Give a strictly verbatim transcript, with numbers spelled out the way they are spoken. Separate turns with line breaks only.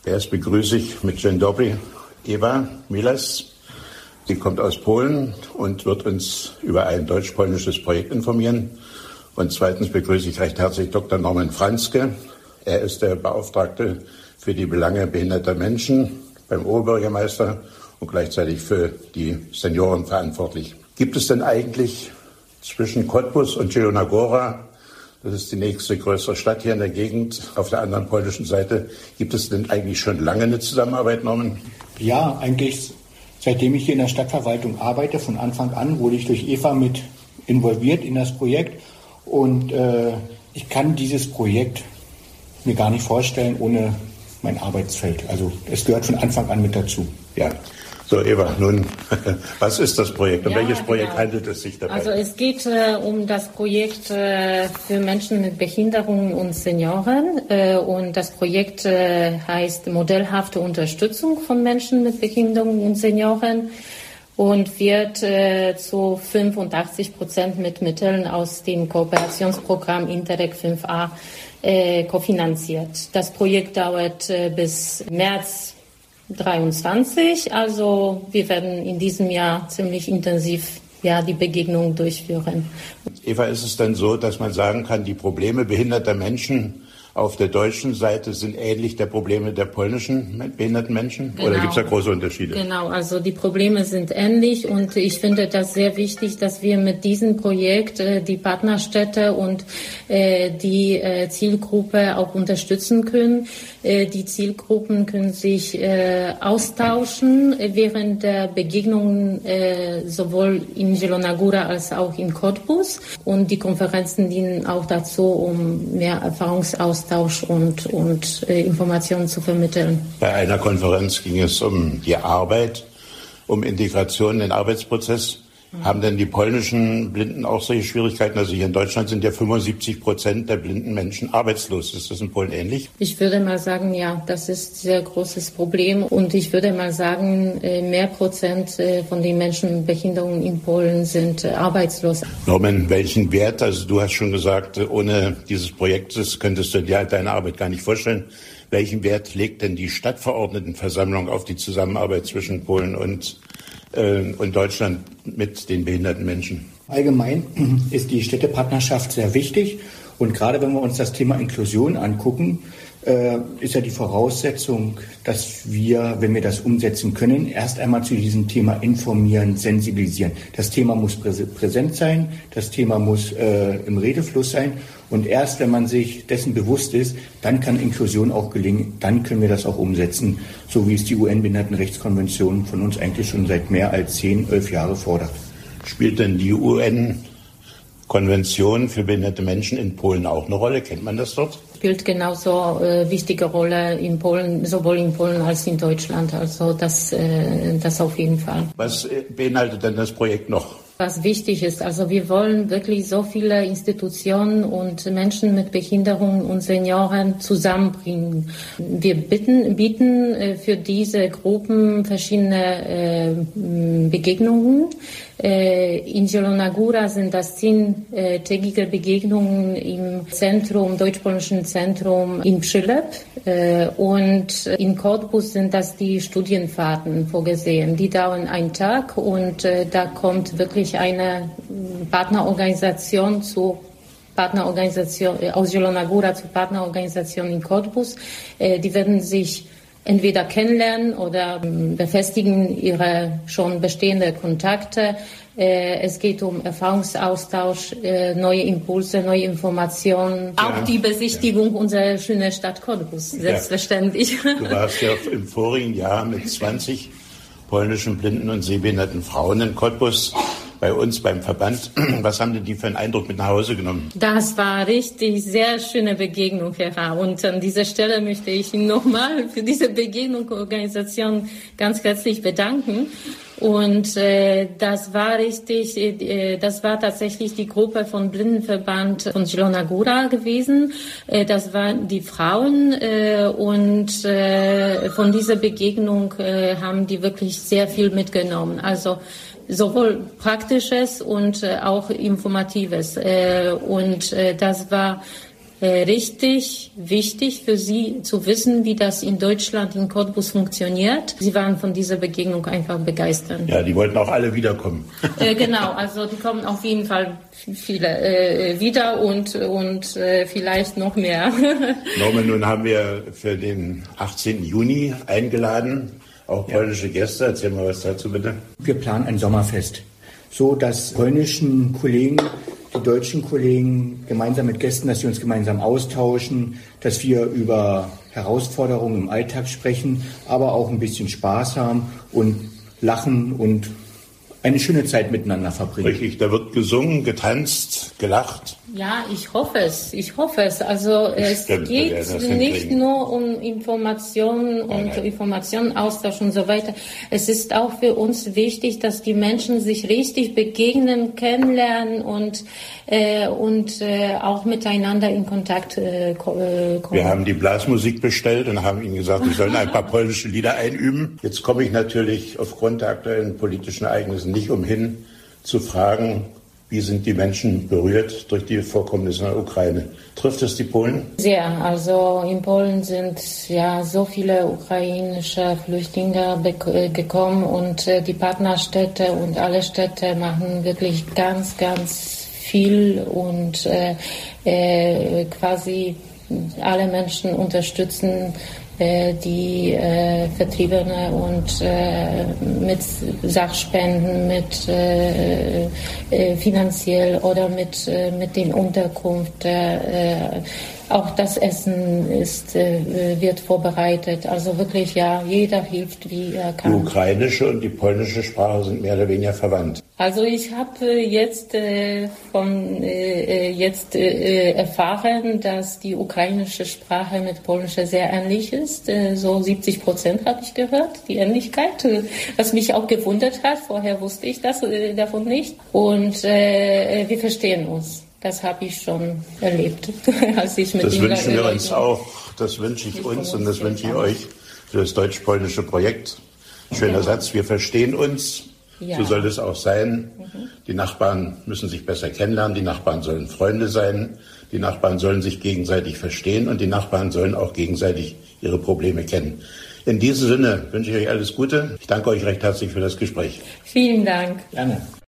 Erst begrüße ich mit Dzień dobry Ewa Milas. Sie kommt aus Polen und wird uns über ein deutsch-polnisches Projekt informieren. Und zweitens begrüße ich recht herzlich Doktor Norman Franzke. Er ist der Beauftragte für die Belange behinderter Menschen beim Oberbürgermeister und gleichzeitig für die Senioren verantwortlich. Gibt es denn eigentlich zwischen Cottbus und Zielona Góra, das ist die nächste größere Stadt hier in der Gegend, auf der anderen polnischen Seite, gibt es denn eigentlich schon lange eine Zusammenarbeit, Norman?
Ja, eigentlich seitdem ich hier in der Stadtverwaltung arbeite, von Anfang an wurde ich durch Eva mit involviert in das Projekt. Und äh, ich kann dieses Projekt mir gar nicht vorstellen ohne mein Arbeitsfeld. Also es gehört von Anfang an mit dazu.
Ja. So, Eva, nun, was ist das Projekt? Um
ja,
welches Projekt
genau.
handelt es sich dabei?
Also es geht äh, um das Projekt äh, für Menschen mit Behinderungen und Senioren. Äh, und das Projekt äh, heißt Modellhafte Unterstützung von Menschen mit Behinderungen und Senioren und wird äh, zu fünfundachtzig Prozent mit Mitteln aus dem Kooperationsprogramm Interreg fünf a äh, kofinanziert. Das Projekt dauert äh, bis März dreiundzwanzig, also wir werden in diesem Jahr ziemlich intensiv ja, die Begegnung durchführen.
Eva, ist es dann so, dass man sagen kann, die Probleme behinderter Menschen auf der deutschen Seite sind ähnlich der Probleme der polnischen behinderten Menschen?
Genau.
Oder gibt es da große Unterschiede?
Genau, also die Probleme sind ähnlich und ich finde das sehr wichtig, dass wir mit diesem Projekt äh, die Partnerstädte und äh, die äh, Zielgruppe auch unterstützen können. Äh, die Zielgruppen können sich äh, austauschen äh, während der Begegnungen äh, sowohl in Zielona Góra als auch in Cottbus und die Konferenzen dienen auch dazu, um mehr Erfahrungsaustausch und, und äh, Informationen zu vermitteln.
Bei einer Konferenz ging es um die Arbeit, um Integration in den Arbeitsprozess. Mhm. Haben denn die polnischen Blinden auch solche Schwierigkeiten? Also hier in Deutschland sind ja fünfundsiebzig Prozent der blinden Menschen arbeitslos. Ist das in Polen ähnlich?
Ich würde mal sagen, ja, das ist ein sehr großes Problem. Und ich würde mal sagen, mehr Prozent von den Menschen mit Behinderungen in Polen sind arbeitslos.
Norman, welchen Wert, also du hast schon gesagt, ohne dieses Projektes könntest du dir deine Arbeit gar nicht vorstellen. Welchen Wert legt denn die Stadtverordnetenversammlung auf die Zusammenarbeit zwischen Polen und und Deutschland mit den behinderten Menschen?
Allgemein ist die Städtepartnerschaft sehr wichtig. Und gerade wenn wir uns das Thema Inklusion angucken, äh, ist ja die Voraussetzung, dass wir, wenn wir das umsetzen können, erst einmal zu diesem Thema informieren, sensibilisieren. Das Thema muss präse- präsent sein, das Thema muss äh, im Redefluss sein. Und erst wenn man sich dessen bewusst ist, dann kann Inklusion auch gelingen, dann können wir das auch umsetzen, so wie es die U N-Behindertenrechtskonvention von uns eigentlich schon seit mehr als zehn, elf Jahren fordert.
Spielt denn die U N-Konvention für behinderte Menschen in Polen auch eine Rolle? Kennt man das dort?
Spielt genauso äh, wichtige Rolle in Polen, sowohl in Polen als in Deutschland. Also das, äh, das auf jeden Fall.
Was beinhaltet denn das Projekt noch?
Was wichtig ist, also wir wollen wirklich so viele Institutionen und Menschen mit Behinderungen und Senioren zusammenbringen. Wir bitten, bieten äh, für diese Gruppen verschiedene äh, Begegnungen. Äh, in Zielona Góra sind das zehntägige Begegnungen im Zentrum, deutsch-polnischen Zentrum in Przylep. Äh, und in Cottbus sind das die Studienfahrten vorgesehen. Die dauern einen Tag und äh, da kommt wirklich eine Partnerorganisation zu Partnerorganisation aus Zielona Góra zur Partnerorganisation in Cottbus. Äh, die werden sich entweder kennenlernen oder befestigen ihre schon bestehenden Kontakte. Äh, es geht um Erfahrungsaustausch, äh, neue Impulse, neue Informationen. Ja. Auch die Besichtigung unserer schönen Stadt Cottbus, selbstverständlich.
Ja. Du warst ja im vorigen Jahr mit zwanzig polnischen blinden und sehbehinderten Frauen in Cottbus bei uns beim Verband. Was haben denn die für einen Eindruck mit nach Hause genommen?
Das war richtig sehr schöne Begegnung, Herr. Und an dieser Stelle möchte ich Ihnen nochmal für diese Begegnung Organisation ganz herzlich bedanken. Und äh, das war richtig, äh, das war tatsächlich die Gruppe von Blindenverband von Zielona Góra gewesen. Äh, das waren die Frauen äh, und äh, von dieser Begegnung äh, haben die wirklich sehr viel mitgenommen. Also sowohl Praktisches und äh, auch Informatives. Äh, und äh, das war äh, richtig wichtig für sie zu wissen, wie das in Deutschland, in Cottbus funktioniert. Sie waren von dieser Begegnung einfach begeistert.
Ja, die wollten auch alle wiederkommen.
Äh, genau, also die kommen auf jeden Fall viele äh, wieder und, und äh, vielleicht noch mehr.
Norman, nun haben wir für den achtzehnten Juni eingeladen, auch polnische Gäste. Erzähl mal was dazu, bitte.
Wir planen ein Sommerfest, so dass polnischen Kollegen, die deutschen Kollegen gemeinsam mit Gästen, dass wir uns gemeinsam austauschen, dass wir über Herausforderungen im Alltag sprechen, aber auch ein bisschen Spaß haben und lachen und eine schöne Zeit miteinander verbringen.
Richtig, da wird gesungen, getanzt, gelacht.
Ja, ich hoffe es. Ich hoffe es. Also es
Stimmt,
geht nicht nur um Informationen und nein, nein. Informationenaustausch und so weiter. Es ist auch für uns wichtig, dass die Menschen sich richtig begegnen, kennenlernen und äh, und äh, auch miteinander in Kontakt äh, kommen.
Wir haben die Blasmusik bestellt und haben ihnen gesagt, wir sollen ein paar polnische Lieder einüben. Jetzt komme ich natürlich aufgrund der aktuellen politischen Ereignisse nicht umhin zu fragen, wie sind die Menschen berührt durch die Vorkommnisse in der Ukraine? Trifft es die Polen?
Sehr. Also in Polen sind ja so viele ukrainische Flüchtlinge gekommen und äh, die Partnerstädte und alle Städte machen wirklich ganz, ganz viel und äh, äh, quasi alle Menschen unterstützen die äh, Vertriebene und äh, mit Sachspenden, mit äh, äh, finanziell oder mit äh, mit den Unterkunft. Äh, auch das Essen ist äh, wird vorbereitet. Also wirklich, ja, jeder hilft, wie er kann.
Die ukrainische und die polnische Sprache sind mehr oder weniger verwandt.
Also ich habe jetzt äh, von äh, jetzt äh, erfahren, dass die ukrainische Sprache mit polnischer sehr ähnlich ist. Äh, so siebzig Prozent habe ich gehört, die Ähnlichkeit, äh, was mich auch gewundert hat. Vorher wusste ich das äh, davon nicht. Und äh, wir verstehen uns. Das habe ich schon erlebt, als ich mit
Das wünschen wir uns auch. Das wünsche ich uns und das wünsche ich euch für das deutsch-polnische Projekt. Schöner ja. Satz. Wir verstehen uns. Ja. So soll es auch sein. Mhm. Die Nachbarn müssen sich besser kennenlernen. Die Nachbarn sollen Freunde sein. Die Nachbarn sollen sich gegenseitig verstehen und die Nachbarn sollen auch gegenseitig ihre Probleme kennen. In diesem Sinne wünsche ich euch alles Gute. Ich danke euch recht herzlich für das Gespräch.
Vielen Dank.
Gerne.